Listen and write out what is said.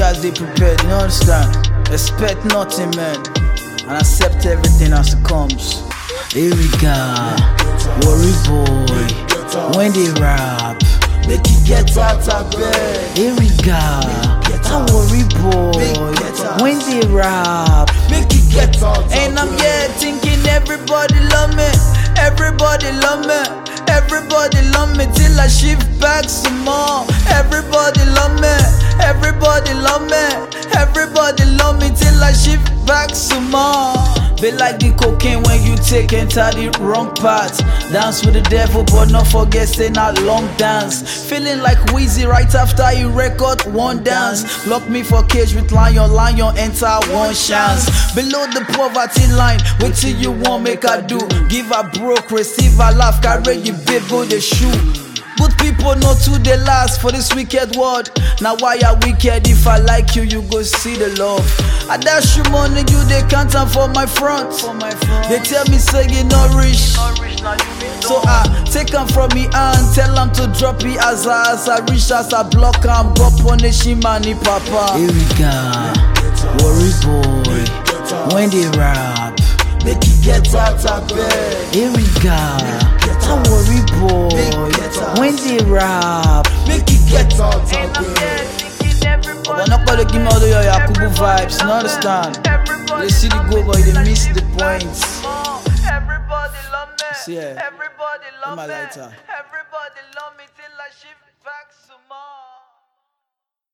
guys they prepared, you understand? Expect nothing, man, and accept everything as it comes. Here we go, worry boy, when they rap, make it get out of bed. Here we go, I worry boy, when they rap, make it get out of bed. And I'm here thinking everybody love me, everybody love me. Everybody love me till I shift back some more. Everybody love me, everybody love me, everybody love me till I shift back some more. Be like the cocaine when you take enter the wrong path. Dance with the devil but not forget say not long dance. Feeling like Weezy right after he record one dance. Lock me for cage with lion, lion enter one chance. Below the poverty line, wait till you want make I do. Give a broke, receive a laugh, carry you babe go the shoe. Good people know to the last for this wicked world. Now why are wicked? If I like you, you go see the love. I dash you money, you they can't am for my front. They tell me say you not rich, so I take them from me and tell them to drop it as I reach as I block and go punish him and he papa. Here we go, worry boy, when they rap, make it get out of bed. Here we go, I worry boy, when they rap, make it get out of bed. I'm not gonna give me all your Yakubu vibes, you understand? They see the goal but they miss the points. Everybody love me. See, yeah. Everybody love me. Lighter. Everybody love me till I shift back some more.